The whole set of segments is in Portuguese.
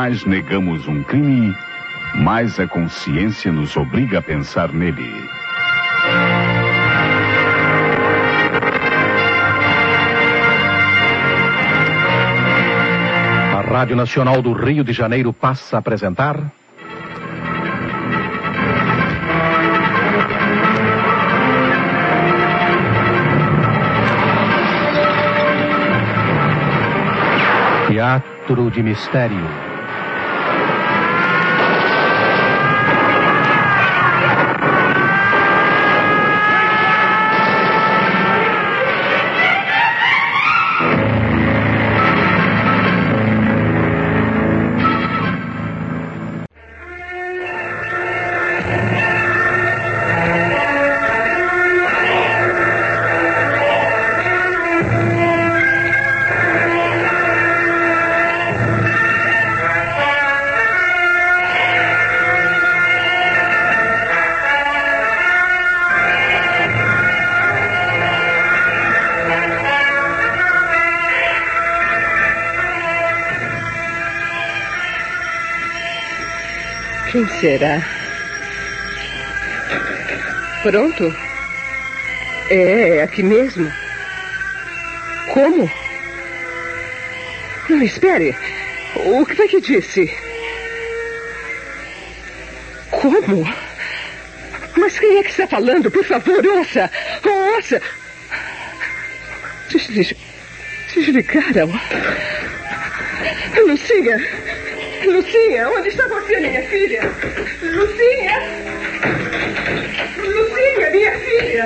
mais negamos um crime, mais a consciência nos obriga a pensar nele. A Rádio Nacional do Rio de Janeiro passa a apresentar... Teatro de Mistério. Quem será? Pronto? É aqui mesmo. Como? Não, espere. O que foi que disse? Como? Mas quem é que está falando? Por favor, ouça! Ouça! Desligaram. Lucinha! Lucinha, onde está você, minha filha? Lucinha! Lucinha, minha filha!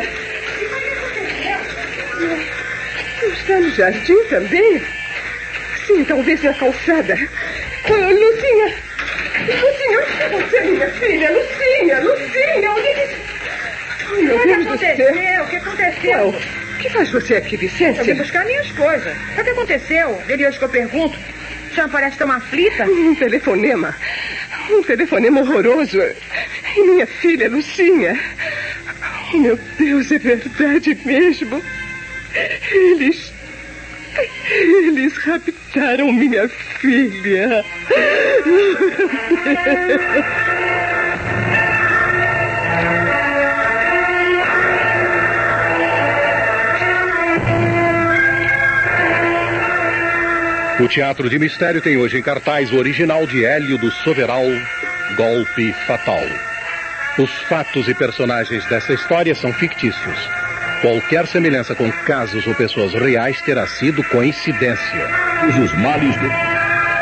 Está no jardim também? Sim, talvez na calçada. Lucinha! Lucinha, onde está você, minha filha? Lucinha! Lucinha, onde é que... Oh, meu Deus do céu! O que aconteceu? O que faz você aqui, Vicência? Eu vim buscar minhas coisas. O que aconteceu? Desde hoje que eu pergunto. A senhora parece tão aflita. Um telefonema horroroso. E minha filha, Lucinha. Oh, meu Deus, é verdade mesmo. Eles raptaram minha filha. O Teatro de Mistério tem hoje em cartaz o original de Hélio do Soveral, Golpe Fatal. Os fatos e personagens dessa história são fictícios. Qualquer semelhança com casos ou pessoas reais terá sido coincidência. Os males do...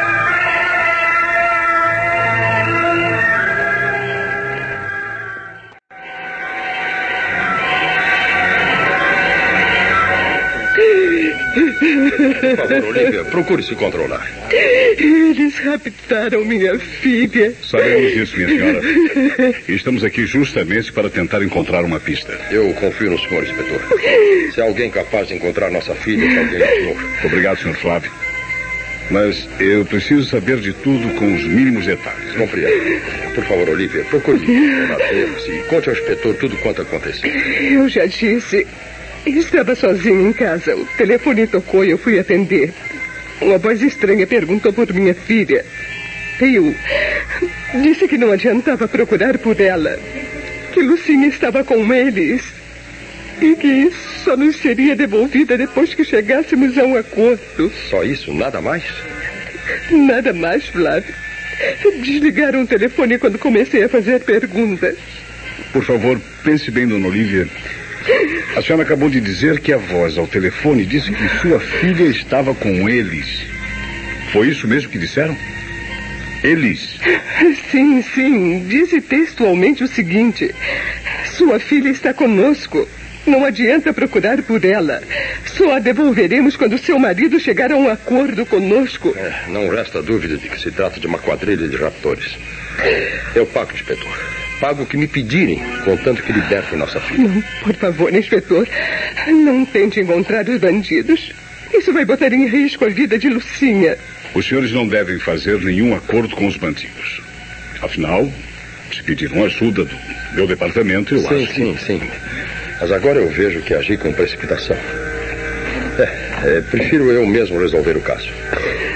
Por favor, Olivia, procure se controlar. Eles raptaram minha filha. Sabemos disso, minha senhora. Estamos aqui justamente para tentar encontrar uma pista. Eu confio no senhor, inspetor. Se há alguém capaz de encontrar nossa filha, se alguém é o senhor. Obrigado, senhor Flávio. Mas eu preciso saber de tudo com os mínimos detalhes. Compreendo. Por favor, Olivia, procure erros e conte ao inspetor tudo quanto aconteceu. Eu já disse. Estava sozinho em casa. O telefone tocou e eu fui atender. Uma voz estranha perguntou por minha filha. Eu disse que não adiantava procurar por ela. Que Lucinha estava com eles. E que só nos seria devolvida depois que chegássemos a um acordo. Só isso? Nada mais? Nada mais, Flávio. Desligaram o telefone quando comecei a fazer perguntas. Por favor, pense bem, dona Olivia. A senhora acabou de dizer que a voz ao telefone disse que sua filha estava com eles. Foi isso mesmo que disseram? Eles? Sim. Disse textualmente o seguinte: sua filha está conosco. Não adianta procurar por ela. Só a devolveremos quando seu marido chegar a um acordo conosco. Não resta dúvida de que se trata de uma quadrilha de raptores. Eu pago, inspetor. Pago o que me pedirem, contanto que libertem nossa filha. Não, por favor, inspetor. Não tente encontrar os bandidos. Isso vai botar em risco a vida de Lucinha. Os senhores não devem fazer nenhum acordo com os bandidos. Afinal, se pediram ajuda do meu departamento, eu acho que... Sim. Mas agora eu vejo que agi com precipitação. Prefiro eu mesmo resolver o caso.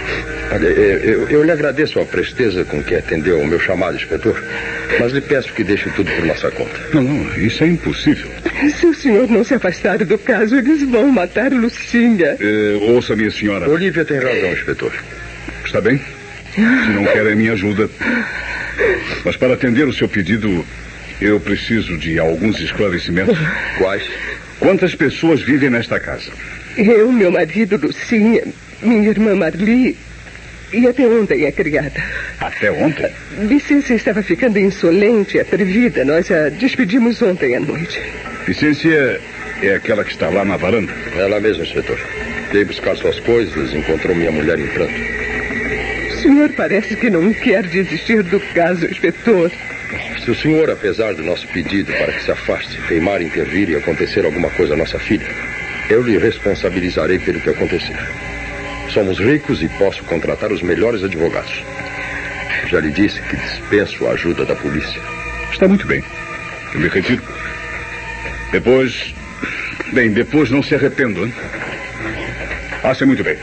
Olha, eu lhe agradeço a presteza com que atendeu ao meu chamado, inspetor, mas lhe peço que deixe tudo por nossa conta. Não, isso é impossível. Se o senhor não se afastar do caso, eles vão matar Lucinha. Ouça, minha senhora. Olívia tem razão, inspetor. Está bem? Se não quer a minha ajuda. Mas para atender o seu pedido, eu preciso de alguns esclarecimentos. Quais? Quantas pessoas vivem nesta casa? Eu, meu marido, Lucinha, minha irmã Marli e até ontem a criada. Até ontem? Vicência estava ficando insolente, atrevida. Nós a despedimos ontem à noite. Vicência é aquela que está lá na varanda? Ela mesma, inspetor. Veio buscar suas coisas, encontrou minha mulher em pranto. O senhor parece que não quer desistir do caso, inspetor. Se o senhor, apesar do nosso pedido para que se afaste, teimar, intervir e acontecer alguma coisa à nossa filha, eu lhe responsabilizarei pelo que acontecer. Somos ricos e posso contratar os melhores advogados. Já lhe disse que dispenso a ajuda da polícia. Está muito bem. Eu me retiro. Depois não se arrependo, hein? Faça muito bem.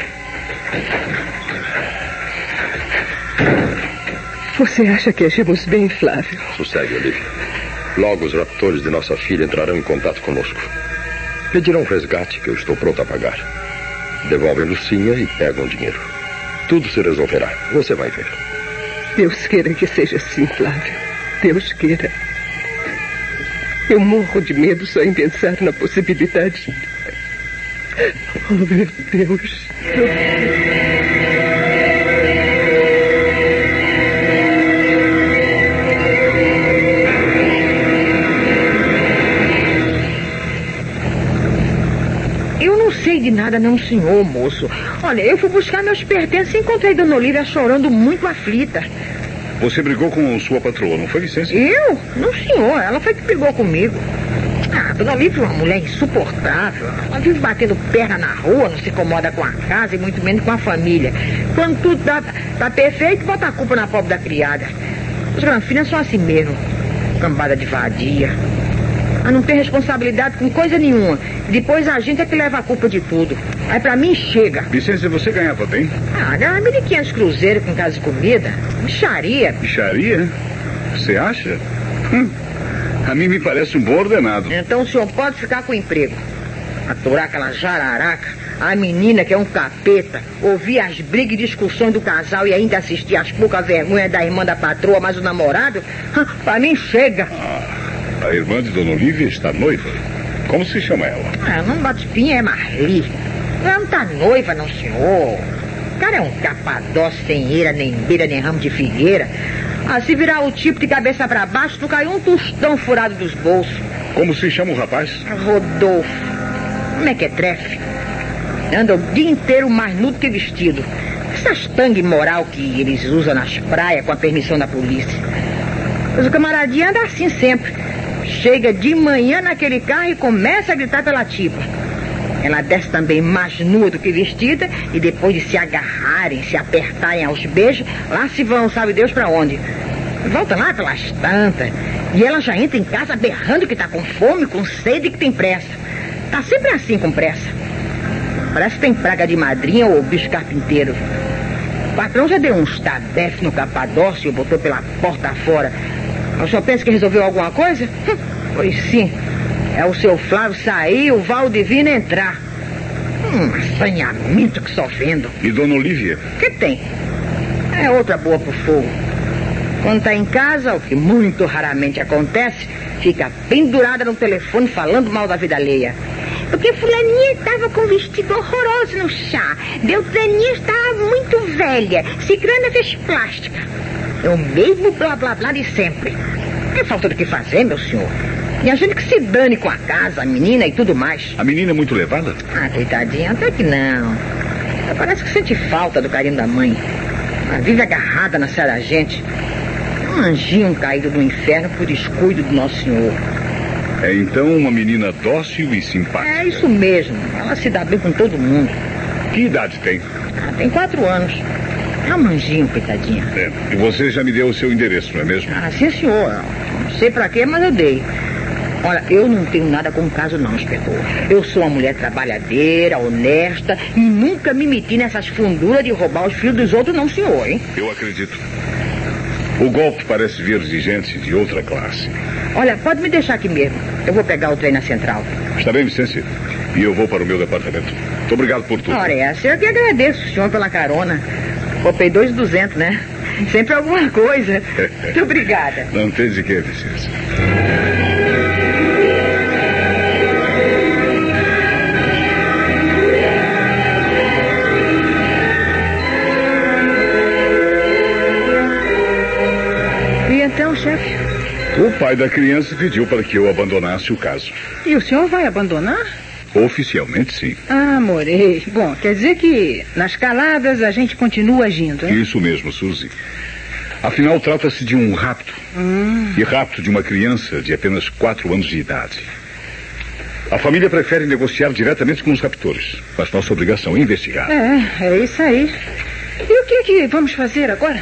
Você acha que agimos bem, Flávio? Sossegue, Olívia. Logo os raptores de nossa filha entrarão em contato conosco. Pedirão um resgate que eu estou pronto a pagar. Devolvem Lucinha e pegam o dinheiro. Tudo se resolverá. Você vai ver. Deus queira que seja assim, Flávio. Deus queira. Eu morro de medo só em pensar na possibilidade. Oh, meu Deus. Eu não sei de nada não, senhor, moço. Olha, eu fui buscar meus pertences e encontrei Dona Olívia chorando muito aflita. Você brigou com sua patroa, não foi, Vicência? Eu? Não, senhor. Ela foi que brigou comigo. Dona Olívia é uma mulher insuportável. Ela vive batendo perna na rua, não se incomoda com a casa e muito menos com a família. Quando tudo tá perfeito, bota a culpa na pobre da criada. Os granfinas são assim mesmo. Cambada de vadia. Ela não tem responsabilidade com coisa nenhuma. Depois a gente é que leva a culpa de tudo. Aí pra mim chega. Vicência, você ganhava bem? Ganhava 1.500 cruzeiros com casa de comida. Bicharia. Bicharia? Você acha? A mim me parece um bom ordenado. Então o senhor pode ficar com o emprego. Aturar aquela jararaca, a menina que é um capeta, ouvir as brigas e discussões do casal e ainda assistir às poucas vergonhas da irmã da patroa, mas o namorado, pra mim chega. A irmã de Dona Olívia está noiva? Como se chama ela? Não bate pinha, é Marli. Ela não tá noiva, não, senhor. O cara é um capadócio sem eira, nem beira, nem ramo de figueira. Se virar o tipo de cabeça pra baixo, tu caiu um tostão furado dos bolsos. Como se chama o rapaz? Rodolfo. Como é que é trefe? Anda o dia inteiro mais nudo que vestido. Essas tangue moral que eles usam nas praias com a permissão da polícia. Mas o camaradinho anda assim sempre. Chega de manhã naquele carro e começa a gritar pela tipa. Ela desce também mais nua do que vestida e depois de se agarrarem, se apertarem aos beijos, lá se vão, sabe Deus pra onde. Volta lá pelas tantas. E ela já entra em casa berrando que tá com fome, com sede e que tem pressa. Tá sempre assim com pressa. Parece que tem praga de madrinha ou bicho carpinteiro. O patrão já deu uns tabefes no Capadócio e botou pela porta fora. O senhor pensa que resolveu alguma coisa? Pois sim. É o seu Flávio sair e o Valdivino entrar. Assanhamento que só vendo. E Dona Olívia? Que tem? É outra boa pro fogo. Quando tá em casa, o que muito raramente acontece, fica pendurada no telefone falando mal da vida alheia. Porque fulaninha estava com um vestido horroroso no chá. Beltraninha estava muito velha. Cicrana fez plástica. É o mesmo blá blá blá de sempre. É falta do que fazer, meu senhor. E a gente que se dane com a casa, a menina e tudo mais. A menina é muito levada? Coitadinha, até que não. Parece que sente falta do carinho da mãe. Ela vive agarrada na cara da gente. Um anjinho caído do inferno por descuido do Nosso Senhor. É então uma menina dócil e simpática. É isso mesmo. Ela se dá bem com todo mundo. Que idade tem? Tem 4 anos. É um anjinho, coitadinha. E você já me deu o seu endereço, não é mesmo? Sim, senhor. Não sei pra quê, mas eu dei. Olha, eu não tenho nada com o caso não, inspetor. Eu sou uma mulher trabalhadeira, honesta e nunca me meti nessas funduras de roubar os filhos dos outros não, senhor, hein? Eu acredito. O golpe parece vir de gente de outra classe. Olha, pode me deixar aqui mesmo. Eu vou pegar o trem na central. Está bem, Vicente? E eu vou para o meu departamento. Muito obrigado por tudo. Ora, eu que agradeço o senhor pela carona. Copei 2,200, né? Sempre alguma coisa. Muito obrigada. Não tem de quê, Vicente. E então, chefe? O pai da criança pediu para que eu abandonasse o caso. E o senhor vai abandonar? Oficialmente, sim. Ah, Morei. Bom, quer dizer que nas caladas a gente continua agindo, hein? Isso mesmo, Suzy. Afinal, trata-se de um rapto. E rapto de uma criança de apenas 4 anos de idade. A família prefere negociar diretamente com os raptores. Mas nossa obrigação é investigar. É isso aí. E o que vamos fazer agora?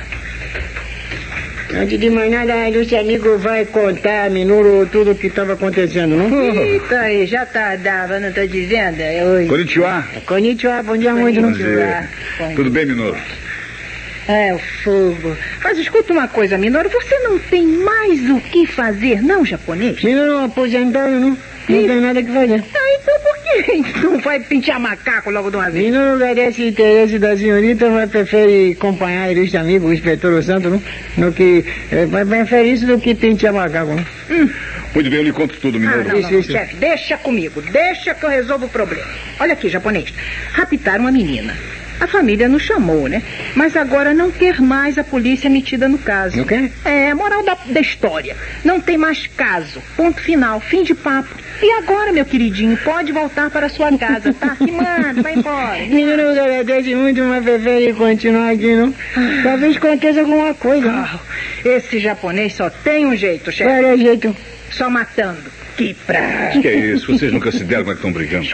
Antes de mais nada, a Lúcia Amigo vai contar a Minoro tudo o que estava acontecendo, não? Eita, aí, já tardava, não tô dizendo? Oi. Konnichiwa. Konnichiwa, bom dia muito, não? Tudo bem, Minoro? É, o fogo. Mas escuta uma coisa, Minoro, você não tem mais o que fazer, não, japonês? Minoro aposentado, não? Não tem nada que fazer. Ah, então por que não vai pintar macaco logo de uma vez? Minoro agradece o interesse da senhorita, mas prefere acompanhar a Ilustre Amigo, o inspetor Santo, não? No que... prefere isso do que pintar macaco, não? Muito bem, eu lhe conto tudo, Minoro. Não, chefe, deixa comigo. Deixa que eu resolvo o problema. Olha aqui, japonês. Raptaram uma menina. A família nos chamou, né? Mas agora não quer mais a polícia metida no caso. O quê? É, moral da história. Não tem mais caso. Ponto final. Fim de papo. E agora, meu queridinho, pode voltar para sua casa, tá? Me manda, vai embora. Menino, agradece muito, mas prefere continuar aqui, não? Talvez aconteça alguma coisa. Esse japonês só tem um jeito, chefe. Qual é o jeito? Só matando. Que pra... Que é isso? Vocês nunca se deram como é que estão brigando.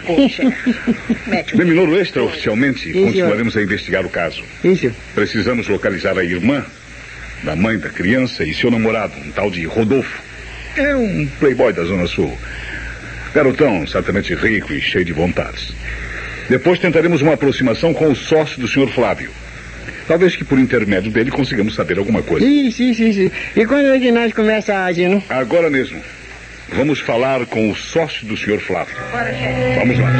Bem, Minoro, extraoficialmente, continuaremos a investigar o caso. Isso. Precisamos localizar a irmã da mãe da criança e seu namorado, um tal de Rodolfo. É um playboy da Zona Sul. Garotão, certamente rico e cheio de vontades. Depois tentaremos uma aproximação com o sócio do Sr. Flávio. Talvez que por intermédio dele consigamos saber alguma coisa. Isso. E quando é que nós começamos a agir, não? Agora mesmo. Vamos falar com o sócio do Sr. Flávio. Bora, chefe. Vamos lá.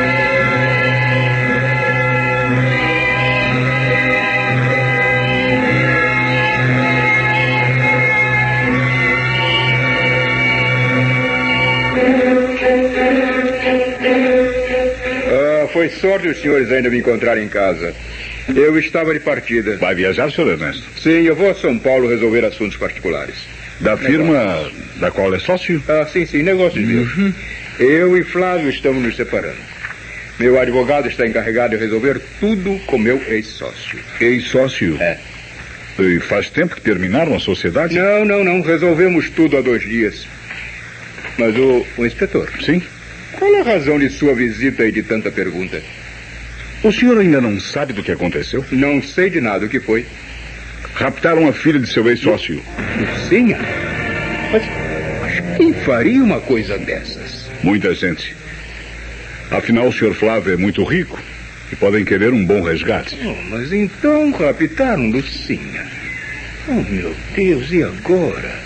Foi sorte os senhores ainda me encontrarem em casa. Eu estava de partida. Vai viajar, Sr. Ernesto? Sim, eu vou a São Paulo resolver assuntos particulares. Da firma da qual é sócio? Sim, negócios meus. Eu e Flávio estamos nos separando. Meu advogado está encarregado de resolver tudo com meu ex-sócio. Ex-sócio? É. E faz tempo que terminaram a sociedade? Não. Resolvemos tudo há 2 dias. Mas o inspetor... Sim? Qual é a razão de sua visita e de tanta pergunta? O senhor ainda não sabe do que aconteceu? Não sei de nada. O que foi? Raptaram a filha de seu ex-sócio. Lucinha? Mas quem faria uma coisa dessas? Muita gente. Afinal, o Sr. Flávio é muito rico e podem querer um bom resgate. Mas então raptaram Lucinha. Meu Deus, e agora?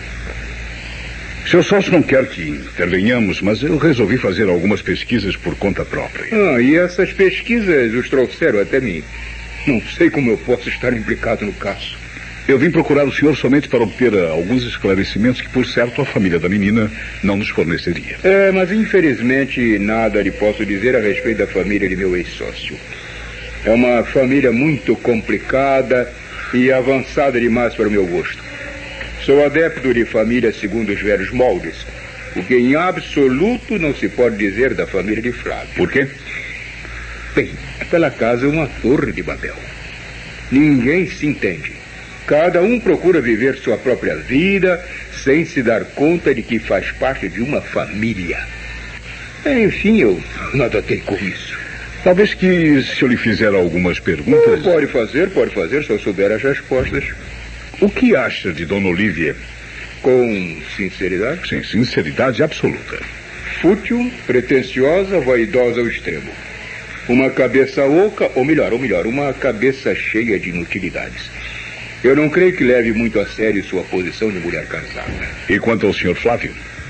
Seu sócio não quer que intervenhamos, mas eu resolvi fazer algumas pesquisas por conta própria. E essas pesquisas os trouxeram até mim. Não sei como eu posso estar implicado no caso. Eu vim procurar o senhor somente para obter alguns esclarecimentos que, por certo, a família da menina não nos forneceria. Mas infelizmente nada lhe posso dizer a respeito da família de meu ex-sócio. É uma família muito complicada e avançada demais para o meu gosto. Sou adepto de família segundo os velhos moldes, o que em absoluto não se pode dizer da família de Flávio. Por quê? Bem, aquela casa é uma torre de Babel. Ninguém se entende. Cada um procura viver sua própria vida sem se dar conta de que faz parte de uma família. Enfim, eu nada tenho com isso. Talvez que se eu lhe fizer algumas perguntas... Pode fazer, se eu souber as respostas. O que acha de Dona Olívia Com sinceridade? Sim, sinceridade absoluta. Fútil, pretensiosa, vaidosa ao extremo. Uma cabeça oca, ou melhor, uma cabeça cheia de inutilidades. Eu não creio que leve muito a sério sua posição de mulher casada. E quanto ao Sr. Flávio?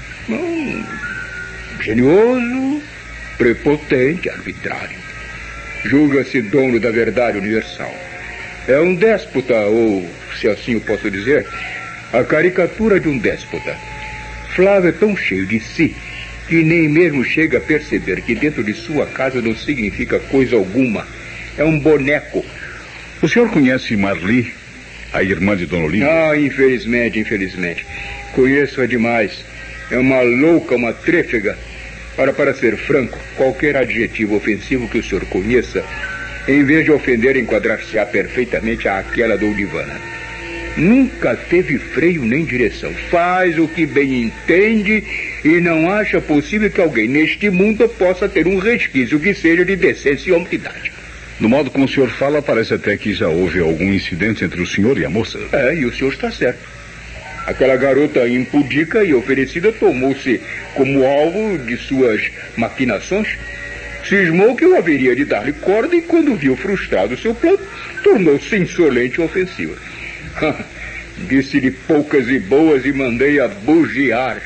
Genioso, prepotente, arbitrário. Julga-se dono da verdade universal. É um déspota, ou, se assim eu posso dizer, a caricatura de um déspota. Flávio é tão cheio de si que nem mesmo chega a perceber que dentro de sua casa não significa coisa alguma. É um boneco. O senhor conhece Marli, a irmã de Dona Olívia? Infelizmente. Conheço-a demais. É uma louca, uma trêfega. Para ser franco, qualquer adjetivo ofensivo que o senhor conheça, em vez de ofender, enquadrar-se-á perfeitamente àquela do Olivana. Nunca teve freio nem direção. Faz o que bem entende e não acha possível que alguém neste mundo possa ter um resquício que seja de decência e hombridade. Do modo como o senhor fala, parece até que já houve algum incidente entre o senhor e a moça. E o senhor está certo. Aquela garota impudica e oferecida tomou-se como alvo de suas maquinações. Cismou que eu haveria de dar-lhe corda e, quando viu frustrado seu plano, tornou-se insolente e ofensiva. Disse-lhe poucas e boas e mandei-a bugiar.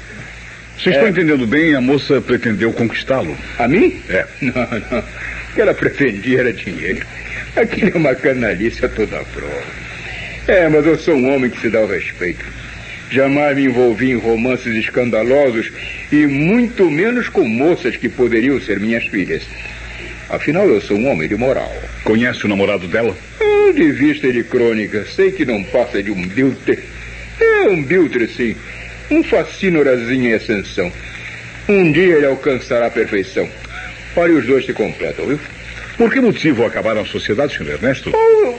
Se estou entendendo bem, a moça pretendeu conquistá-lo. A mim? É. Não. O que ela pretendia era dinheiro. Aquilo é uma canalice a toda a prova. Mas eu sou um homem que se dá o respeito. Jamais me envolvi em romances escandalosos e muito menos com moças que poderiam ser minhas filhas. Afinal, eu sou um homem de moral. Conhece o namorado dela? De vista e de crônica, sei que não passa de um biltre. É um biltre, sim. Um facínorazinho em ascensão. Um dia ele alcançará a perfeição. Olha, os dois se completam, viu? Por que motivo acabaram a sociedade, Sr. Ernesto?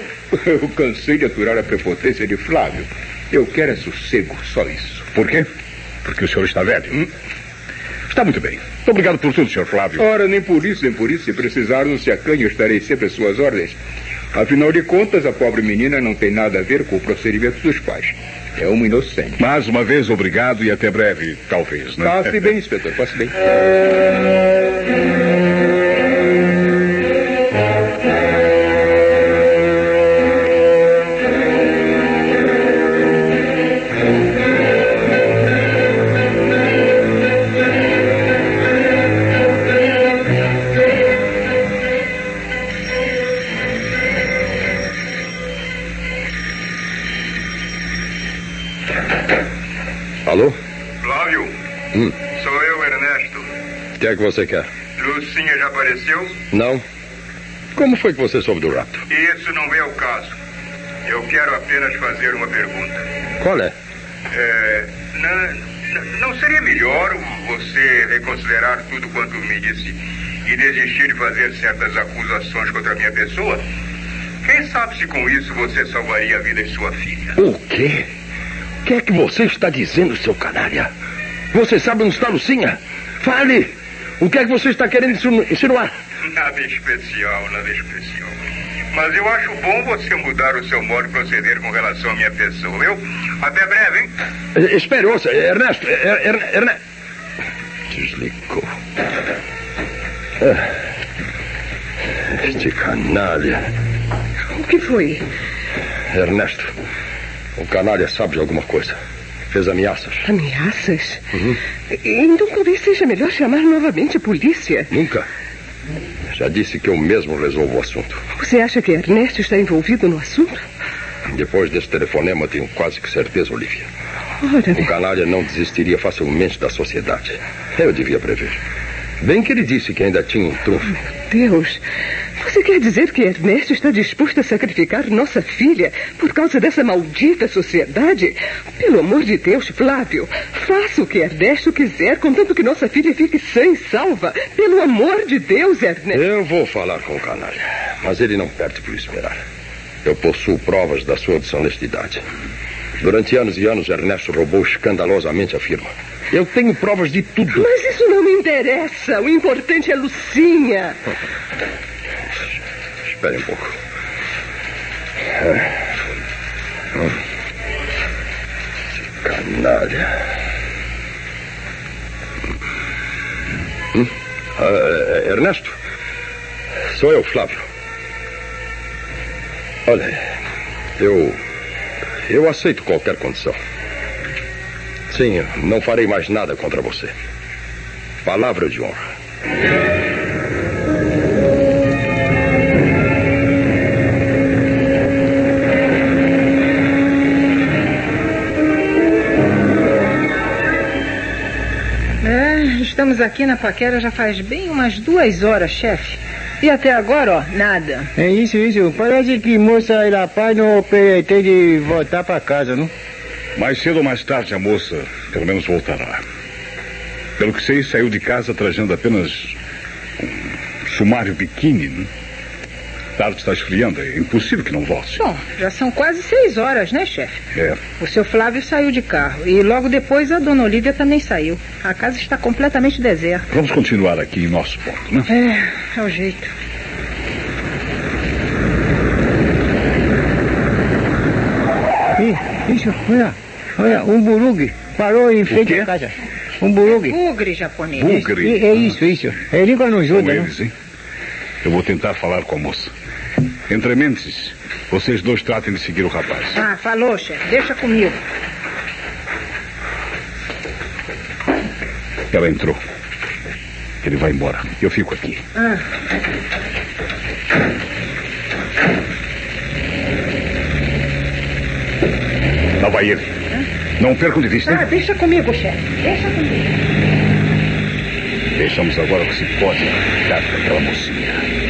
Eu cansei de aturar a prepotência de Flávio. Eu quero é sossego, só isso. Por quê? Porque o senhor está velho. Está muito bem. Muito obrigado por tudo, Sr. Flávio. Ora, nem por isso. Se precisar, não se acanhe, eu estarei sempre às suas ordens. Afinal de contas, a pobre menina não tem nada a ver com o procedimento dos pais. É uma inocente. Mais uma vez, obrigado e até breve, talvez, né? Passe bem, inspetor, passe bem. Alô? Flávio? Sou eu, Ernesto. O que é que você quer? Lucinha já apareceu? Não. Como foi que você soube do rapto? Isso não vem ao caso. Eu quero apenas fazer uma pergunta. Qual é? Não seria melhor você reconsiderar tudo quanto me disse e desistir de fazer certas acusações contra a minha pessoa? Quem sabe se com isso você salvaria a vida de sua filha? O quê? O que é que você está dizendo, seu canalha? Você sabe onde está Lucinha? Fale! O que é que você está querendo insinuar? Nada especial. Mas eu acho bom você mudar o seu modo de proceder com relação à minha pessoa, viu? Até breve, hein? Espere, ouça, Ernesto. Ernesto. Desligou. Este canalha. O que foi? Ernesto, o canalha sabe de alguma coisa. Fez ameaças. Ameaças? Então talvez seja melhor chamar novamente a polícia. Nunca. Já disse que eu mesmo resolvo o assunto. Você acha que Ernesto está envolvido no assunto? Depois desse telefonema, tenho quase que certeza, Olívia. Ora, o canalha não desistiria facilmente da sociedade. Eu devia prever. Bem que ele disse que ainda tinha um trunfo. Meu Deus, você quer dizer que Ernesto está disposto a sacrificar nossa filha por causa dessa maldita sociedade? Pelo amor de Deus, Flávio, faça o que Ernesto quiser, contanto que nossa filha fique sã e salva. Pelo amor de Deus, Ernesto. Eu vou falar com o canalha, mas ele não perde por esperar. Eu possuo provas da sua desonestidade. Durante anos e anos, Ernesto roubou escandalosamente a firma. Eu tenho provas de tudo. Mas isso não me interessa. O importante é Lucinha. Espere um pouco. Canalha. Ernesto, sou eu, Flávio. Olha, eu aceito qualquer condição. Sim, não farei mais nada contra você. Palavra de honra. Estamos aqui na paquera já faz bem umas 2 horas, chefe. E até agora, ó, nada. É isso. Parece que moça aí rapaz não pretende voltar pra casa, não? Mais cedo ou mais tarde a moça, pelo menos, voltará. Pelo que sei, saiu de casa trajando apenas um sumário biquíni, né? A tarde está esfriando, é impossível que não volte. Bom, já são quase 6 horas, né, chefe? É. O seu Flávio saiu de carro e logo depois a dona Olívia também saiu. A casa está completamente deserta. Vamos continuar aqui em nosso ponto, né? É o jeito. Isso, olha, um burugue parou em frente à casa. Um burugue. Bugre japonês. Bugre? É isso. É língua não ajuda, São não? eles, hein? Eu vou tentar falar com a moça. Entre mentes, vocês dois tratem de seguir o rapaz. Ah, falou, chefe. Deixa comigo. Ela entrou. Ele vai embora. Eu fico aqui. Lá vai ele. Não percam de vista. Deixa comigo, chefe. Deixa comigo. Deixamos agora o que se pode dar daquela mocinha.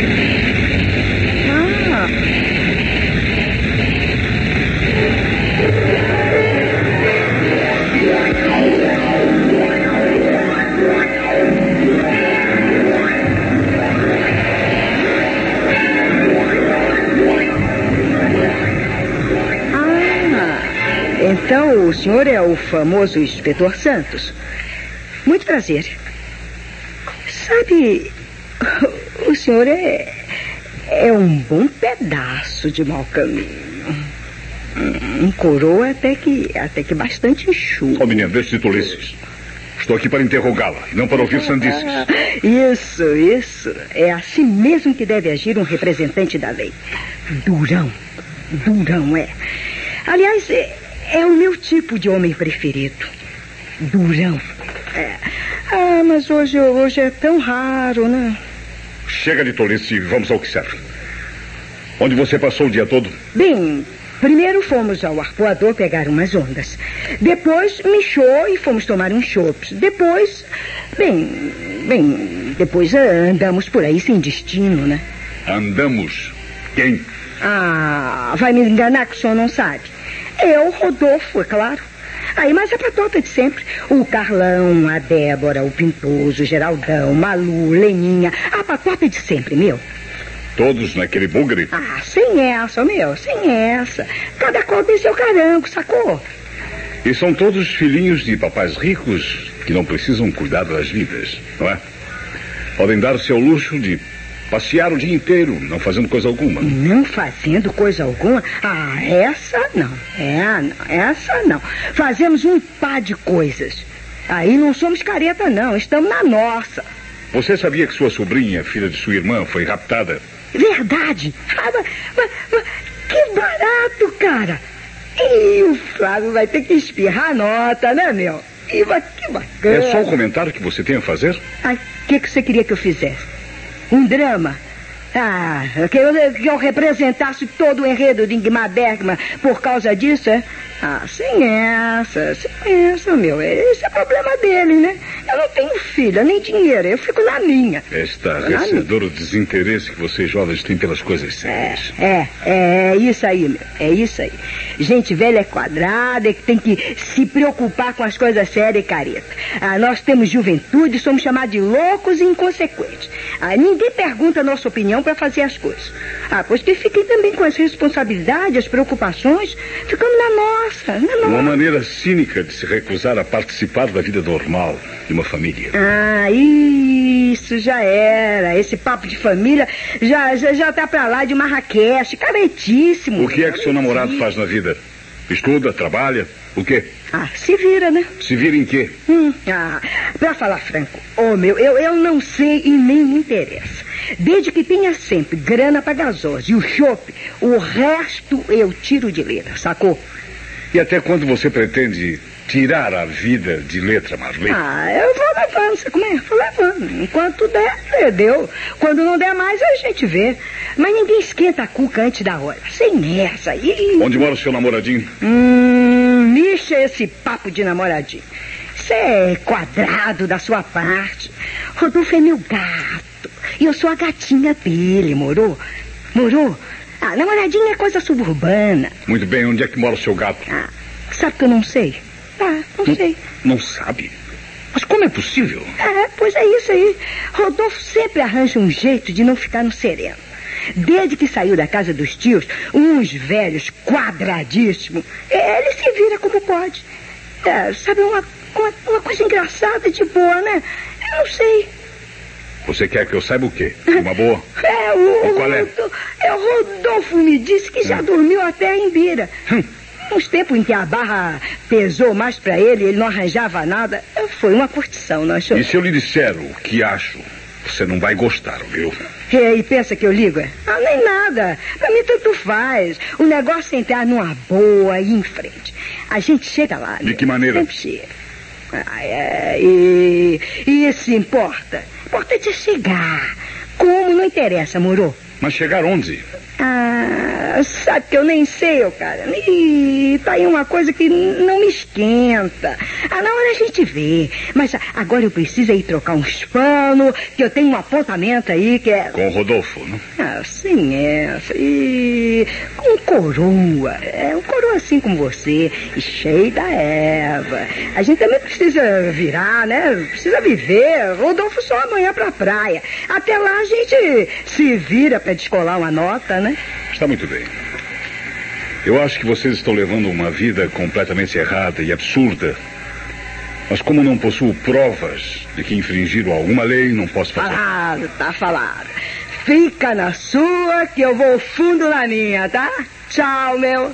Então o senhor é o famoso inspetor Santos. Muito prazer. Sabe, o senhor é um bom pedaço de mau caminho. Um coroa até que bastante enxuto. Ó, menino, deixe de tolices. Estou aqui para interrogá-la, não para ouvir sandices. Isso. É assim mesmo que deve agir um representante da lei. Durão, é. Aliás, é o meu tipo de homem preferido. Durão. Mas hoje é tão raro, né? Chega de tolice e vamos ao que serve. Onde você passou o dia todo? Bem, primeiro fomos ao arpoador pegar umas ondas. Depois michou e fomos tomar uns chopps. Depois andamos por aí sem destino, né? Andamos? Quem? Vai me enganar que o senhor não sabe. Eu, Rodolfo, é claro. Mas a patota de sempre. O Carlão, a Débora, o Pintoso, o Geraldão, Malu, Leninha. A patota de sempre, meu. Todos naquele bugre? Sem essa. Cada qual tem seu carango, sacou? E são todos filhinhos de papais ricos que não precisam cuidar das vidas, não é? Podem dar-se ao luxo de passear o dia inteiro, não fazendo coisa alguma. Não fazendo coisa alguma? Essa não. Essa não. Fazemos um par de coisas. Aí não somos careta, não. Estamos na nossa. Você sabia que sua sobrinha, filha de sua irmã, foi raptada? Verdade. Mas que barato, cara. E o Flávio vai ter que espirrar a nota, né, meu? Que bacana. É só um comentário que você tem a fazer? O que você queria que eu fizesse? Um drama? Que eu representasse todo o enredo de Ingmar Bergman por causa disso, é? Sem essa, meu. Esse é problema dele, né? Eu não tenho filha, nem dinheiro, eu fico na minha. Estarrecedor desinteresse que vocês jovens têm pelas coisas sérias. É isso aí, meu. É isso aí. Gente velha é quadrada, que tem que se preocupar com as coisas sérias e careta. Nós temos juventude, somos chamados de loucos e inconsequentes. Ninguém pergunta a nossa opinião para fazer as coisas. Pois que fiquem também com as responsabilidades, as preocupações, ficamos na nossa. Uma maneira cínica de se recusar a participar da vida normal de uma família. Isso já era. Esse papo de família já tá pra lá de Marrakech, caretíssimo. O que é que seu namorado faz na vida? Estuda, trabalha, o quê? Se vira, né? Se vira em quê? Pra falar franco, eu não sei e nem me interessa. Desde que tenha sempre grana pra gasose e o chope, o resto eu tiro de letra, sacou? E até quando você pretende tirar a vida de letra, Marley? Eu vou levando, sabe como é? Vou levando. Enquanto der, deu. Quando não der mais, a gente vê. Mas ninguém esquenta a cuca antes da hora. Sem essa aí. Onde mora o seu namoradinho? Mixa esse papo de namoradinho. Isso é quadrado da sua parte. Rodolfo é meu gato. E eu sou a gatinha dele, moro? Moro? Namoradinho é coisa suburbana. Muito bem, onde é que mora o seu gato? Sabe que eu não sei? Não sei. Não sabe? Mas como é possível? Pois é isso aí. Rodolfo sempre arranja um jeito de não ficar no sereno. Desde que saiu da casa dos tios, uns velhos quadradíssimos, ele se vira como pode. Sabe, uma coisa engraçada, de boa, né? Eu não sei. Você quer que eu saiba o quê? Uma boa? Qual é? O Rodolfo me disse que já dormiu até em Bira. Uns tempos em que a barra pesou mais pra ele não arranjava nada, foi uma curtição, não achou? E se eu lhe disser o que acho, você não vai gostar, viu? E pensa que eu ligo? Nem nada. Pra mim tanto faz. O negócio é entrar numa boa e ir em frente. A gente chega lá. De que maneira? Sempre chega. E isso importa. O importante é chegar. Como não interessa, moro? Mas chegar onde? Sabe que eu nem sei, cara. E tá aí uma coisa que não me esquenta. Na hora a gente vê. Mas agora eu preciso ir trocar uns panos, que eu tenho um apontamento aí que é... Com o Rodolfo, não? Sim, E um coroa. Um coroa assim como você, e cheio da Eva. A gente também precisa virar, né? Precisa viver. Rodolfo só amanhã pra praia. Até lá a gente se vira pra descolar uma nota, né? Está muito bem. Eu acho que vocês estão levando uma vida completamente errada e absurda. Mas como não possuo provas de que infringiram alguma lei, não posso fazer. Tá falado. Fica na sua que eu vou fundo na minha, tá? Tchau, meu.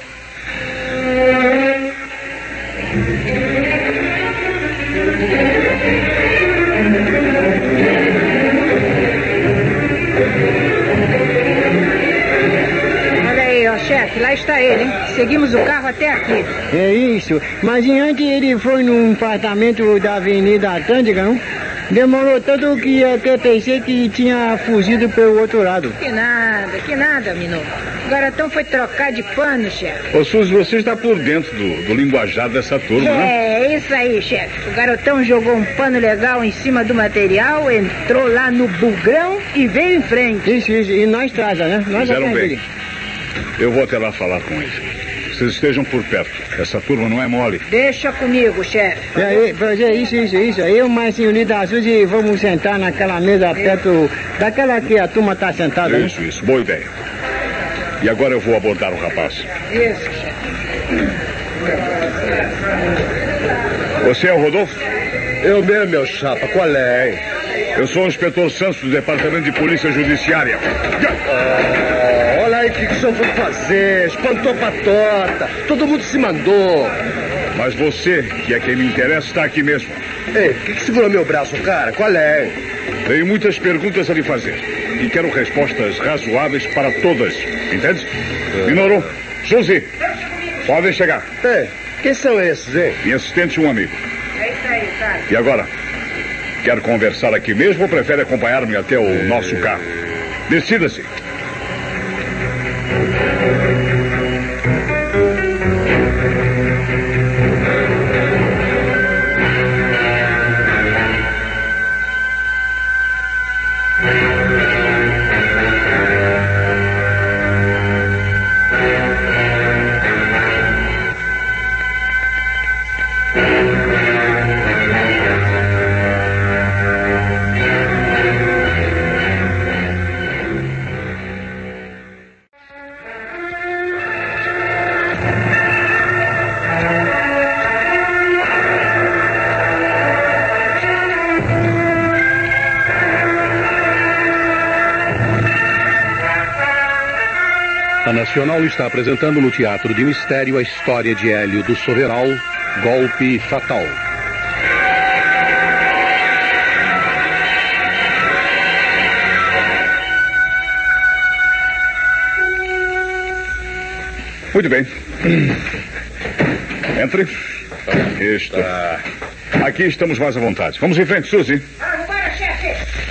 Chefe, lá está ele, hein? Seguimos o carro até aqui. É isso. Mas antes ele foi num apartamento da Avenida Atlântica, não? Demorou tanto que até pensei que tinha fugido pelo outro lado. Que nada, Minuto. O garotão foi trocar de pano, chefe. Ô, Suzy, você está por dentro do linguajar dessa turma, né? É isso aí, chefe. O garotão jogou um pano legal em cima do material, entrou lá no bugrão e veio em frente. Isso. E nós traza, né? Nós fizeram bem. Eu vou até lá falar com eles. Vocês estejam por perto. Essa turma não é mole. Deixa comigo, chefe. Isso. Eu, mais senhorita Suzy, vamos sentar naquela mesa perto daquela que a turma está sentada. Isso. Boa ideia. E agora eu vou abordar o rapaz. Isso, chefe. Você é o Rodolfo? Eu mesmo, meu chapa. Qual é, hein? Eu sou o inspetor Santos do Departamento de Polícia Judiciária. Olha aí o que o senhor foi fazer. Espantou patota. Todo mundo se mandou. Mas você, que é quem me interessa, está aqui mesmo. Ei, o que segurou meu braço, cara? Qual é, hein? Tenho muitas perguntas a lhe fazer. E quero respostas razoáveis para todas. Entende? Minoru, Suzy, podem chegar. Quem são esses, hein? Minha assistente e um amigo. É isso aí, cara. E agora? Quer conversar aqui mesmo ou prefere acompanhar-me até o nosso carro? Decida-se. A Nacional está apresentando no Teatro de Mistério a história de Hélio do Soveral, Golpe Fatal. Muito bem. Entre. Isto. Aqui estamos mais à vontade. Vamos em frente, Suzy. Vambora, chefe.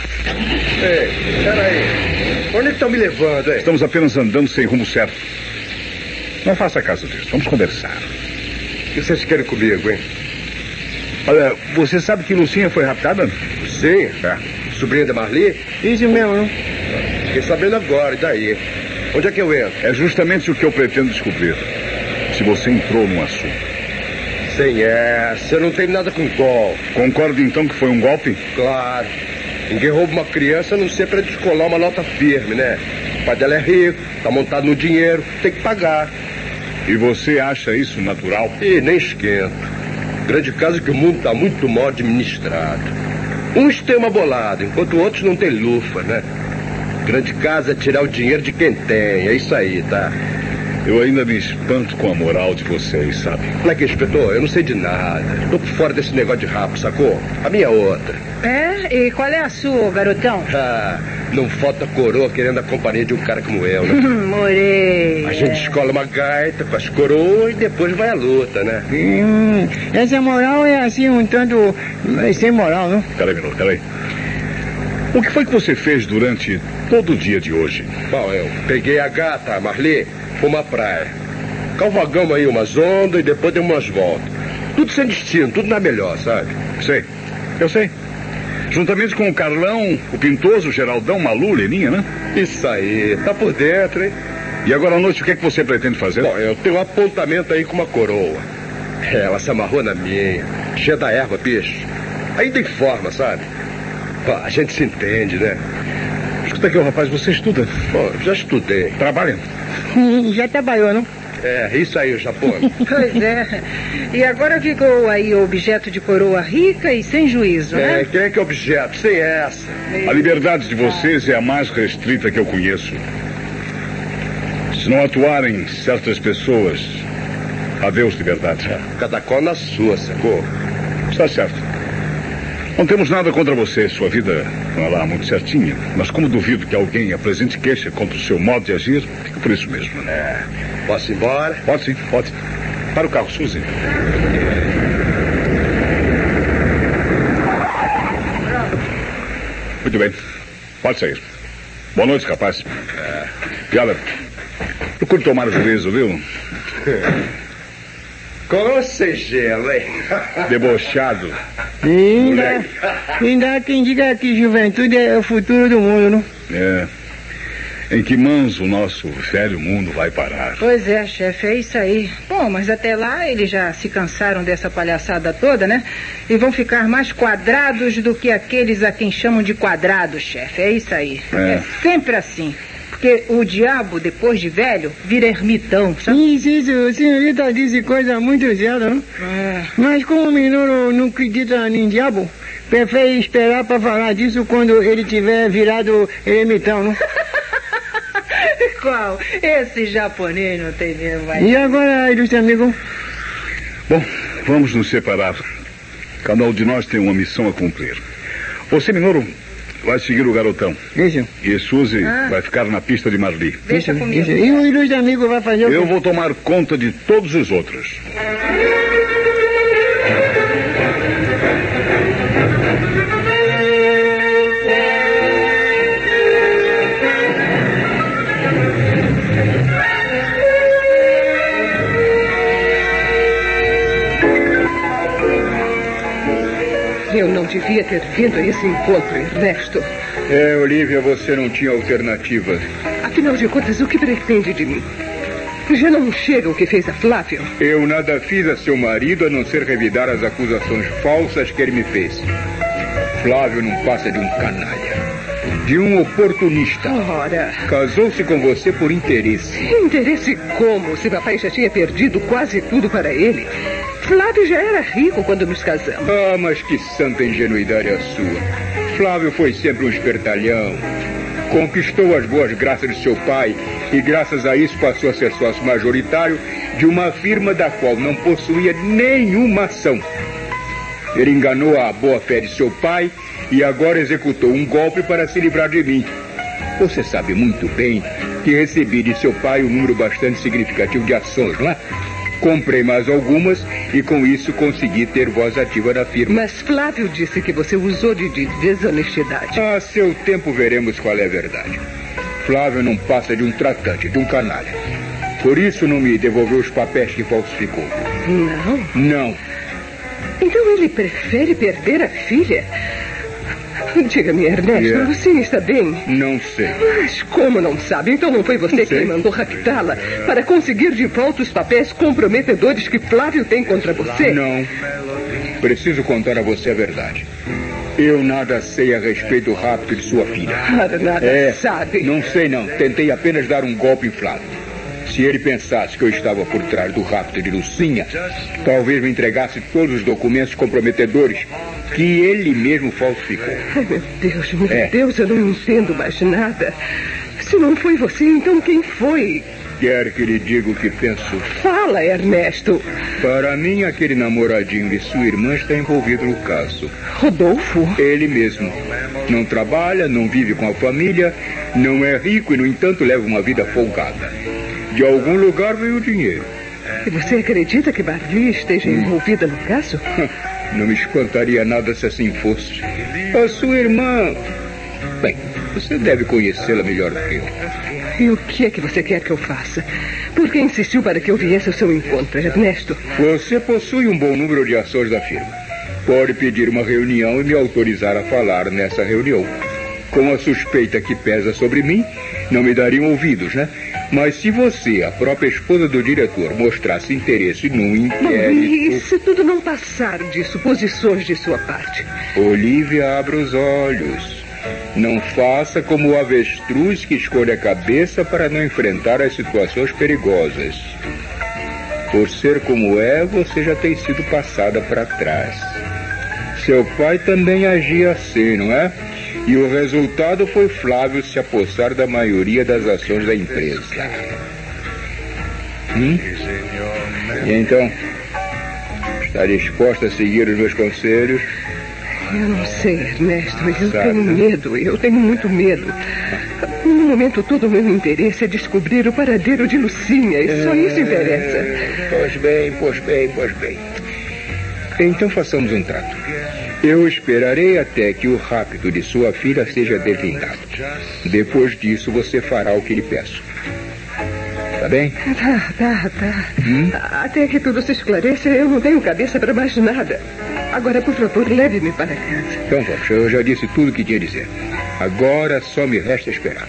Ei, peraí. Onde estão me levando, hein? Estamos apenas andando sem rumo certo. Não faça caso disso. Vamos conversar. O que vocês querem comigo, hein? Olha, você sabe que Lucinha foi raptada? Sim. Sobrinha da Marli? Isso mesmo, não? Fiquei sabendo agora, e daí? Onde é que eu entro? É justamente o que eu pretendo descobrir. Se você entrou no assunto. Sem essa, eu não tenho nada com golpe. Concorda então que foi um golpe? Claro. Ninguém rouba uma criança a não ser para descolar uma nota firme, né? O pai dela é rico, tá montado no dinheiro, tem que pagar. E você acha isso natural? E nem esquento. Grande caso é que o mundo tá muito mal administrado. Uns têm uma bolada, enquanto outros não têm lufa, né? Grande caso é tirar o dinheiro de quem tem, é isso aí, tá? Eu ainda me espanto com a moral de vocês, sabe? Olha aqui, inspetor, eu não sei de nada. Tô por fora desse negócio de rapo, sacou? A minha é outra. É? E qual é a sua, garotão? Não falta coroa querendo a companhia de um cara como eu, né? Morei. A gente escola uma gaita com as coroas e depois vai à luta, né? Essa moral é assim, um tanto sem moral, não? Peraí, minuto, peraí. O que foi que você fez durante todo o dia de hoje? Bom, eu peguei a gata, a Marli, fomos à praia. Cavalgamos aí umas ondas e depois demos umas voltas. Tudo sem destino, tudo na melhor, sabe? Sei, eu sei. Juntamente com o Carlão, o Pintoso, o Geraldão, Malu, Leninha, né? Isso aí, tá por dentro, hein? E agora à noite o que é que você pretende fazer? Bom, eu tenho um apontamento aí com uma coroa. Ela se amarrou na minha, cheia da erva, bicho. Ainda em forma, sabe? Pô, a gente se entende, né? Escuta aqui, rapaz, você estuda? Bom, já estudei. Trabalha? Já trabalhou, não? É, isso aí, o Japão. Pois é. E agora ficou aí objeto de coroa rica e sem juízo, né? Quem é que é objeto? Sem essa. A liberdade de vocês é a mais restrita que eu conheço. Se não atuarem certas pessoas, adeus liberdade. Cada qual na sua, sacou? Está certo. Não temos nada contra você, sua vida não é lá muito certinha. Mas como duvido que alguém apresente queixa contra o seu modo de agir, fica por isso mesmo. Posso ir embora? Pode sim, pode. Para o carro, Suzy. Muito bem. Pode sair. Boa noite, rapaz. E olha, procure tomar o juízo, viu? Com gelo, hein? Debochado. Ainda quem diga que juventude é o futuro do mundo, não? É. Em que mãos o nosso velho mundo vai parar? Pois é, chefe, é isso aí. Bom, mas até lá eles já se cansaram dessa palhaçada toda, né? E vão ficar mais quadrados do que aqueles a quem chamam de quadrados, chefe. É isso aí. É sempre assim. Porque o diabo, depois de velho, vira ermitão, sabe? Isso, a senhorita disse coisa muito certa, não? Mas como o menino não acredita em diabo, prefere esperar para falar disso quando ele tiver virado ermitão, não? Qual? Esse japonês não tem mesmo, vai. E agora, ilustre amigo? Bom, vamos nos separar. Cada um de nós tem uma missão a cumprir. Você, Minoru, vai seguir o garotão. Isso. E Suzy vai ficar na pista de Marli. Deixa comigo. Isso. E o ilustre amigo vai fazer o quê? Eu vou tomar conta de todos os outros. Eu não devia ter vindo a esse encontro, Ernesto. Olívia, você não tinha alternativa. Afinal de contas, o que pretende de mim? Já não chega o que fez a Flávio? Eu nada fiz a seu marido a não ser revidar as acusações falsas que ele me fez. Flávio não passa de um canalha, de um oportunista. Ora. Casou-se com você por interesse. Interesse como? Se papai já tinha perdido quase tudo para ele. Flávio já era rico quando nos casamos. Mas que santa ingenuidade a sua. Flávio foi sempre um espertalhão. Conquistou as boas graças de seu pai e, graças a isso, passou a ser sócio majoritário de uma firma da qual não possuía nenhuma ação. Ele enganou a boa-fé de seu pai e agora executou um golpe para se livrar de mim. Você sabe muito bem que recebi de seu pai um número bastante significativo de ações, não é? Comprei mais algumas e com isso consegui ter voz ativa na firma. Mas Flávio disse que você usou de desonestidade. A seu tempo veremos qual é a verdade. Flávio não passa de um tratante, de um canalha. Por isso não me devolveu os papéis que falsificou. Não? Não. Então ele prefere perder a filha? Diga-me, Ernesto, você está bem? Não sei. Mas como não sabe? Então não foi você quem mandou raptá-la para conseguir de volta os papéis comprometedores que Flávio tem contra você? Não. Preciso contar a você a verdade. Eu nada sei a respeito do rapto de sua filha. Nada sabe. Não sei não. Tentei apenas dar um golpe em Flávio. Se ele pensasse que eu estava por trás do rapto de Lucinha, talvez me entregasse todos os documentos comprometedores que ele mesmo falsificou. Ai, meu Deus, eu não entendo mais nada. Se não foi você, então quem foi? Quer que lhe diga o que penso? Fala, Ernesto. Para mim, aquele namoradinho de sua irmã está envolvido no caso. Rodolfo? Ele mesmo. Não trabalha, não vive com a família, não é rico e, no entanto, leva uma vida folgada. De algum lugar veio o dinheiro. E você acredita que Marli esteja envolvida no caso? Não me espantaria nada se assim fosse. A sua irmã... Bem, você deve conhecê-la melhor do que eu. E o que é que você quer que eu faça? Por que insistiu para que eu viesse ao seu encontro, Ernesto? Você possui um bom número de ações da firma. Pode pedir uma reunião e me autorizar a falar nessa reunião. Com a suspeita que pesa sobre mim, não me dariam ouvidos, né? Mas se você, a própria esposa do diretor, mostrasse interesse num inquérito... E se tudo não passar de suposições de sua parte? Olívia, abra os olhos. Não faça como o avestruz que escolhe a cabeça para não enfrentar as situações perigosas. Por ser como é, você já tem sido passada para trás. Seu pai também agia assim, não é? E o resultado foi Flávio se apossar da maioria das ações da empresa. E então, está disposta a seguir os meus conselhos? Eu não sei, Ernesto. Eu tenho muito medo. No momento todo, o meu interesse é descobrir o paradeiro de Lucinha. E só isso interessa. Pois bem. Então façamos um trato. Eu esperarei até que o rapto de sua filha seja devindado. Depois disso, você fará o que lhe peço. Tá bem? Tá. Até que tudo se esclareça, eu não tenho cabeça para mais nada. Agora, por favor, leve-me para casa. Então vamos, eu já disse tudo o que tinha a dizer. Agora só me resta esperar.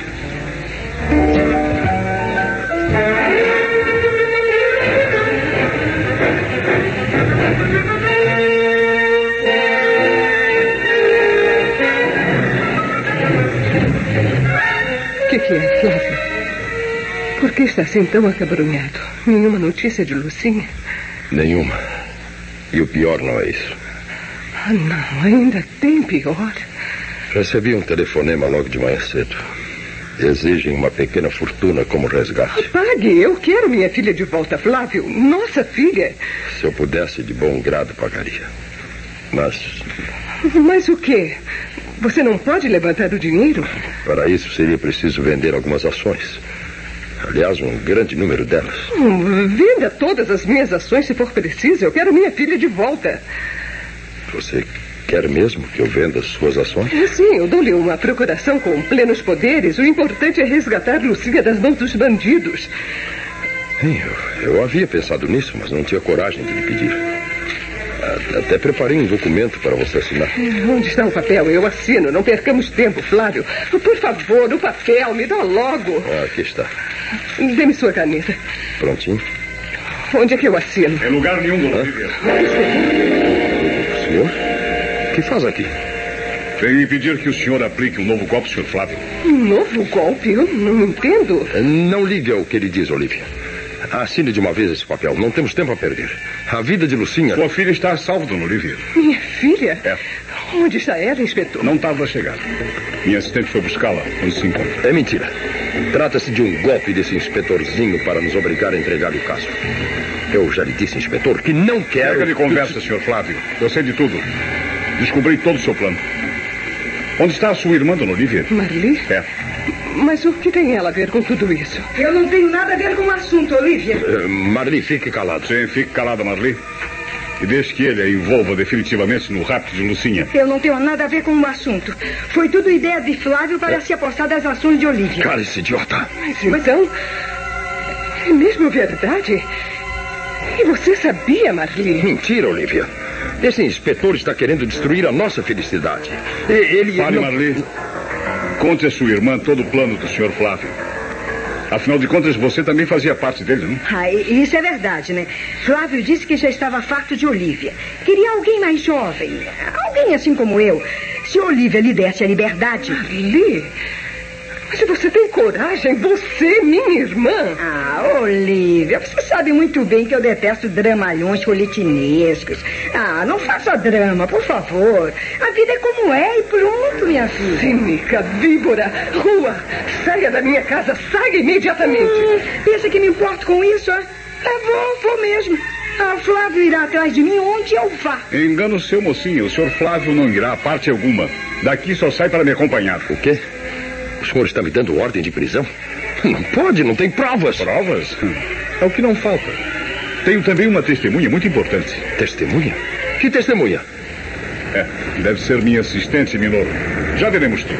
O que é, Flávio? Por que está assim tão acabrunhado? Nenhuma notícia de Lucinha? Nenhuma. E o pior não é isso. Não, ainda tem pior. Recebi um telefonema logo de manhã cedo. Exigem uma pequena fortuna como resgate. Pague, eu quero minha filha de volta, Flávio. Nossa filha. Se eu pudesse, de bom grado, pagaria. Mas o quê? Você não pode levantar o dinheiro? Para isso seria preciso vender algumas ações. Aliás, um grande número delas. Venda todas as minhas ações se for preciso. Eu quero minha filha de volta. Você quer mesmo que eu venda as suas ações? Sim, eu dou-lhe uma procuração com plenos poderes. O importante é resgatar Lucinha das mãos dos bandidos. Eu havia pensado nisso, mas não tinha coragem de lhe pedir. Até preparei um documento para você assinar. Onde está o papel? Eu assino. Não percamos tempo, Flávio. Por favor, o papel, me dá logo. Aqui está. Dê-me sua caneta. Prontinho. Onde é que eu assino? Em lugar nenhum, dona Olívia. Senhor? O que faz aqui? Venho impedir que o senhor aplique um novo golpe, Sr. Flávio. Um novo golpe? Eu não entendo. Não ligue ao que ele diz, Olívia. Assine de uma vez esse papel. Não temos tempo a perder. A vida de Lucinha... Sua filha está a salvo, dona Olívia. Minha filha? É. Onde está ela, inspetor? Não tarda a chegar. Minha assistente foi buscá-la quando se encontra. É mentira. Trata-se de um golpe desse inspetorzinho para nos obrigar a entregar o caso. Eu já lhe disse, inspetor, que não quero... Chega de conversa, Sr. Flávio. Eu sei de tudo. Descobri todo o seu plano. Onde está a sua irmã, dona Olivia? Marli? É. Mas o que tem ela a ver com tudo isso? Eu não tenho nada a ver com o assunto, Olivia. Marli, fique calado. Sim, fique calada, Marli. E deixe que ele a envolva definitivamente no rapto de Lucinha. Eu não tenho nada a ver com o assunto. Foi tudo ideia de Flávio para se apostar das ações de Olivia. Cale-se, idiota. Mas então... É mesmo verdade? E você sabia, Marli? Mentira, Olivia. Esse inspetor está querendo destruir a nossa felicidade. Ele... Fale, Marli. Conte a sua irmã todo o plano do Sr. Flávio. Afinal de contas, você também fazia parte dele, não? Isso é verdade, né? Flávio disse que já estava farto de Olivia. Queria alguém mais jovem. Alguém assim como eu. Se Olivia lhe desse a liberdade... Marli? Mas você tem coragem? Você, minha irmã? Olivia, você sabe muito bem que eu detesto dramalhões folhetinescos. Não faça drama, por favor. A vida é como é e pronto, minha filha. Cínica, víbora, rua. Saia da minha casa, saia imediatamente. Pensa que me importo com isso, ó? Vou mesmo. Flávio irá atrás de mim onde eu vá. Engano seu, mocinha. O Sr. Flávio não irá a parte alguma. Daqui só sai para me acompanhar. O quê? O senhor está me dando ordem de prisão? Não pode, não tem provas. Provas? É o que não falta. Tenho também uma testemunha muito importante. Testemunha? Que testemunha? Deve ser minha assistente, Minoro. Já veremos tudo.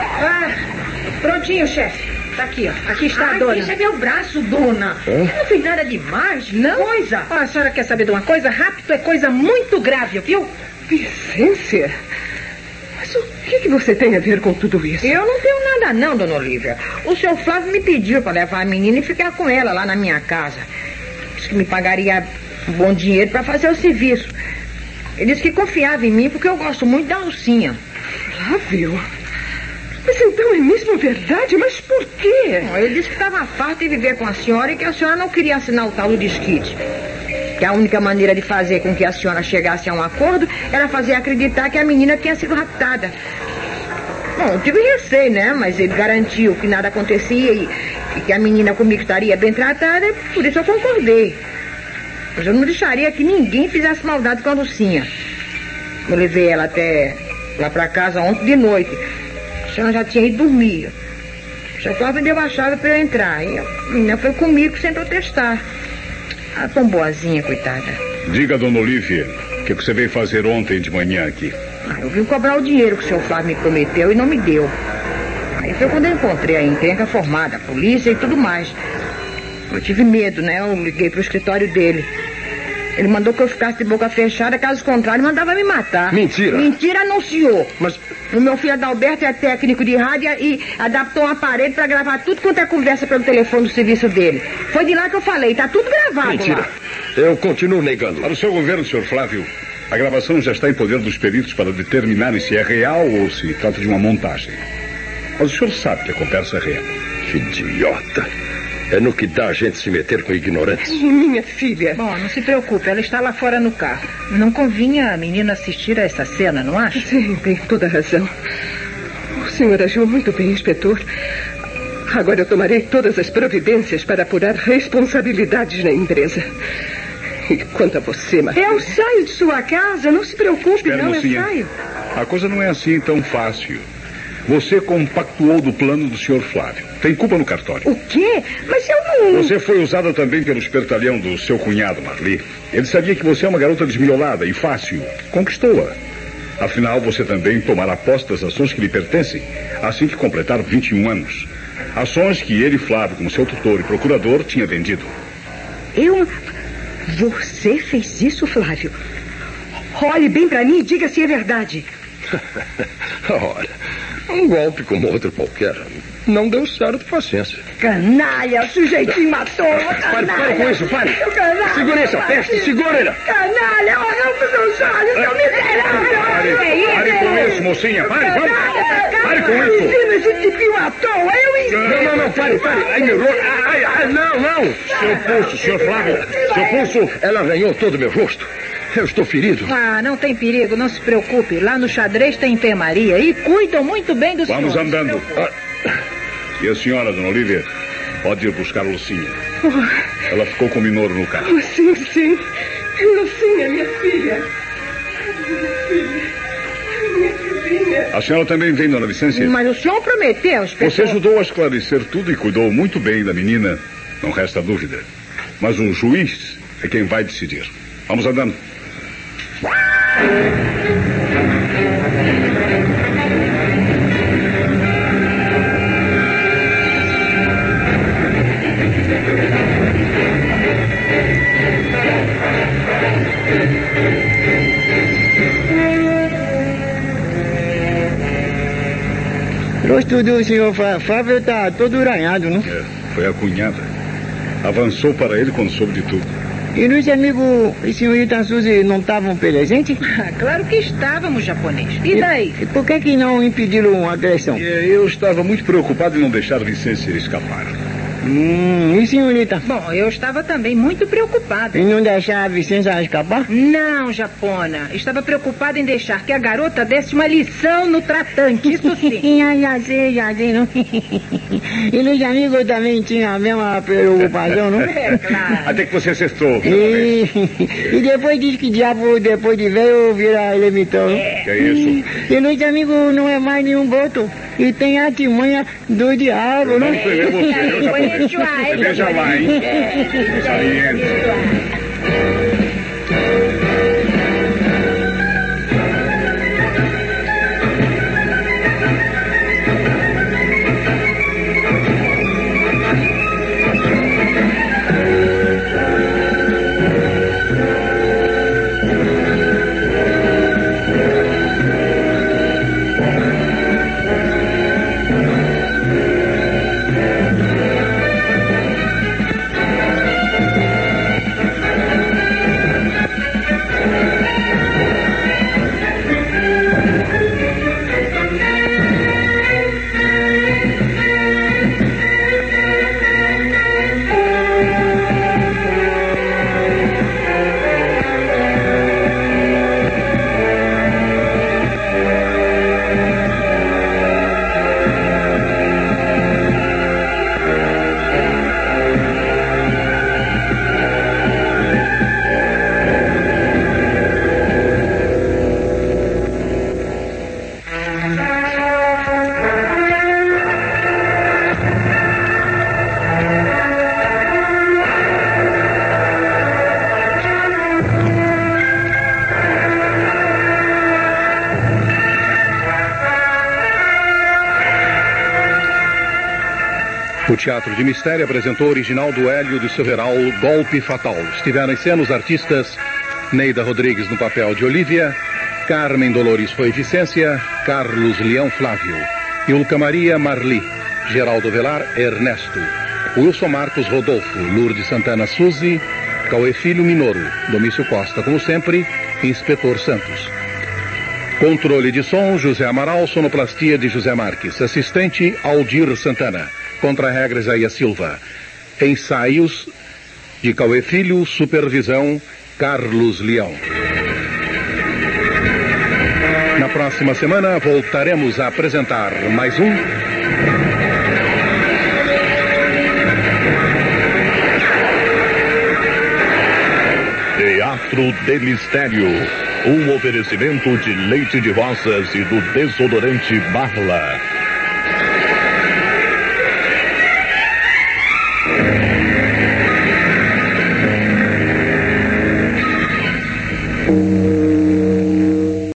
Prontinho, chefe. Tá aqui, ó. Aqui está a dona. Deixa meu braço, dona. Eu não fiz nada demais, não. Coisa. A senhora quer saber de uma coisa? Rapto é coisa muito grave, viu? Vicência? Mas o que você tem a ver com tudo isso? Eu não tenho nada não, dona Olivia. O seu Flávio me pediu para levar a menina e ficar com ela lá na minha casa. Disse que me pagaria um bom dinheiro para fazer o serviço. Ele disse que confiava em mim porque eu gosto muito da Lucinha. Flávio? Mas então é mesmo verdade? Mas por quê? Ele disse que estava farto de viver com a senhora e que a senhora não queria assinar o tal do desquite. Que a única maneira de fazer com que a senhora chegasse a um acordo era fazer acreditar que a menina tinha sido raptada. Bom, eu tive receio, né? Mas ele garantiu que nada acontecia e que a menina comigo estaria bem tratada, e por isso eu concordei. Mas eu não deixaria que ninguém fizesse maldade com a Lucinha. Eu levei ela até lá pra casa ontem de noite. A senhora já tinha ido dormir. O seu Flávio deu a chave pra eu entrar. E a menina foi comigo sem protestar. Ela tão boazinha, coitada. Diga, dona Olivia, o que você veio fazer ontem de manhã aqui? Eu vim cobrar o dinheiro que o seu Flávio me prometeu e não me deu. Aí foi quando eu encontrei a encrenca formada, a polícia e tudo mais. Eu tive medo, né? Eu liguei pro escritório dele. Ele mandou que eu ficasse de boca fechada, caso contrário, mandava me matar. Mentira. Mentira não, senhor. Mas... O meu filho Adalberto é técnico de rádio e adaptou um aparelho para gravar tudo quanto é conversa pelo telefone do serviço dele. Foi de lá que eu falei, tá tudo gravado. Mentira. Lá. Eu continuo negando. Para o seu governo, Sr. Flávio, a gravação já está em poder dos peritos para determinarem se é real ou se trata de uma montagem. Mas o senhor sabe que a conversa é real. Que idiota. É no que dá a gente se meter com ignorantes. Minha filha. Bom, não se preocupe, ela está lá fora no carro. Não convinha a menina assistir a essa cena, não acha? Sim, tem toda a razão. O senhor agiu muito bem, inspetor. Agora eu tomarei todas as providências para apurar responsabilidades na empresa. E quanto a você, Maria... Eu saio de sua casa, não se preocupe, Espera, não, mocinha. eu saio. A coisa não é assim tão fácil. Você compactuou do plano do Sr. Flávio. Tem culpa no cartório. O quê? Mas eu não... Você foi usada também pelo espertalhão do seu cunhado, Marli. Ele sabia que você é uma garota desmiolada e fácil. Conquistou-a. Afinal, você também tomará posse das ações que lhe pertencem assim que completar 21 anos. Ações que ele, Flávio, como seu tutor e procurador, tinha vendido. Você fez isso, Flávio? Olhe bem pra mim e diga se é verdade. Ora, um golpe como outro qualquer. Não deu certo, paciência. Canalha, o sujeitinho matou. Pare com isso, pare. Canalha, segura essa peste, segura ele. Canalha, olha os meus olhos, seu miserável. Pare com isso, mocinha, pare, vamos. Pare com isso. Ensina esse tipinho à toa, eu ensino. Não, pare. Ai, meu rosto. Ai, não. Seu pulso, Sr. Flávio, seu pulso. Ela arranhou todo o meu rosto. Eu estou ferido. Ah, não tem perigo, não se preocupe. Lá no xadrez tem enfermaria e cuidam muito bem dos Vamos senhores. andando. E a senhora, dona Olivia, pode ir buscar a Lucinha. Ela ficou com o Minoro no carro. Sim, sim. Lucinha, minha filha. Minha filhinha. A senhora também vem, dona Vicência? Mas o senhor prometeu, inspetor. Você ajudou a esclarecer tudo e cuidou muito bem da menina. Não resta dúvida. Mas o juiz é quem vai decidir. Vamos andando. O rosto do senhor Fábio está todo uranhado, não? Foi a cunhada. Avançou para ele quando soube de tudo. E nos amigos e senhorita Suzy não estavam presentes? Claro que estávamos, japonês. E daí? E por que não impediram a agressão? Eu estava muito preocupado em não deixar Vicência escapar. E senhorita? Bom, eu estava também muito preocupada. Em não deixar a Vicência escapar? Não, Japona. Estava preocupada em deixar que a garota desse uma lição no tratante, isso sim. Já sei, não? E nos amigos também tinha a mesma preocupação, não? É, claro. Até que você acertou. E depois diz que diabo, depois de velho, vira elemitão, não? Que é isso? E nos amigos não é mais nenhum boto. E tem a artimanha do diabo, não? Vamos primeiro você, Você veja lá, hein? Saliente. O Teatro de Mistério apresentou o original do Hélio de Soveral, Golpe Fatal. Estiveram em cena os artistas Neida Rodrigues no papel de Olivia, Carmen Dolores foi Vicência, Carlos Leão Flávio, Ilka Maria Marli, Geraldo Velar Ernesto, Wilson Marcos Rodolfo, Lourdes Santana Suzy, Cauê Filho Minoro, Domício Costa, como sempre, Inspetor Santos. Controle de som, José Amaral, sonoplastia de José Marques, assistente Aldir Santana, contra-regra Isaías Silva, ensaios de Cauê Filho, supervisão Carlos Leão. Na próxima semana voltaremos a apresentar mais um Teatro de Mistério, um oferecimento de leite de rosas e do desodorante Marla.